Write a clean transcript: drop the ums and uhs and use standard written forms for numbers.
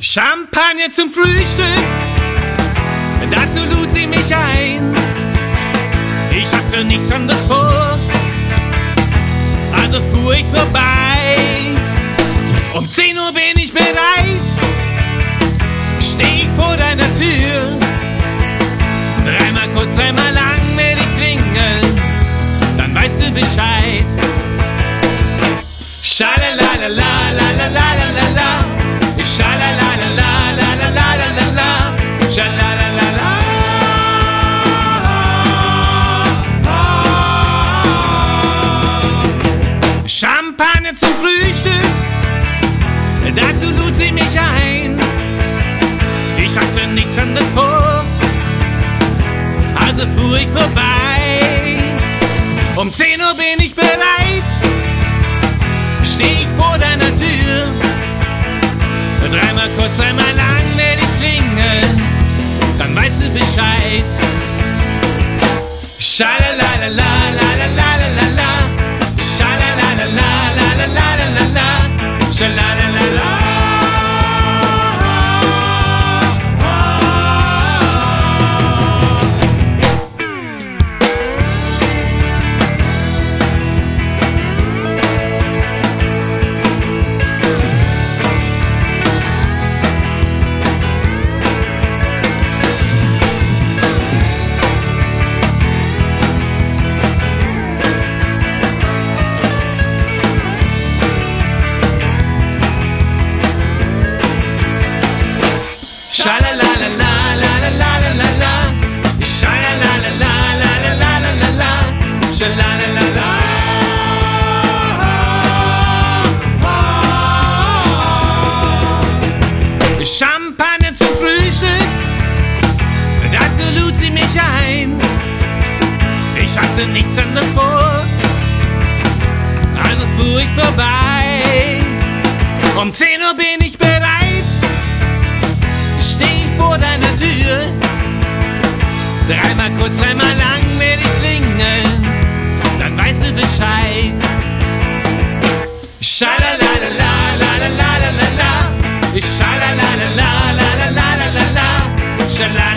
Champagner zum Frühstück, dazu lud sie mich ein. Ich hatte nichts anderes vor, also fuhr ich vorbei. Um 10 Uhr bin ich bereit, steh ich vor deiner Tür. Dreimal kurz, dreimal lang werde ich klingeln, dann weißt du Bescheid. Schalalalalalalalala, schalalalalalalalala, schalalala. Champagner zum Frühstück, dazu lud sie mich ein. Ich hatte nichts anderes vor, also fuhr ich vorbei. Um 10 Uhr bin ich bereit, steh ich vor deiner Tür. Dreimal kurz, dreimal lang werde ich klingeln, dann weißt du Bescheid. Schalalalalalalalala, schalalalalalalalala, schalalala. Schalalalalalalalala, schalalalalalalalala, schalalala. Champagner zum Frühstück, dazu lud sie mich ein. Ich hatte nichts anderes vor, also fuhr ich vorbei. Um 10 Uhr bin ich bereit, steh ich vor deiner Tür. Dreimal kurz, dreimal lang werde ich klingeln, dann weißt du Bescheid. Schalalalalalalalala, schalalalalalalalala, schalala.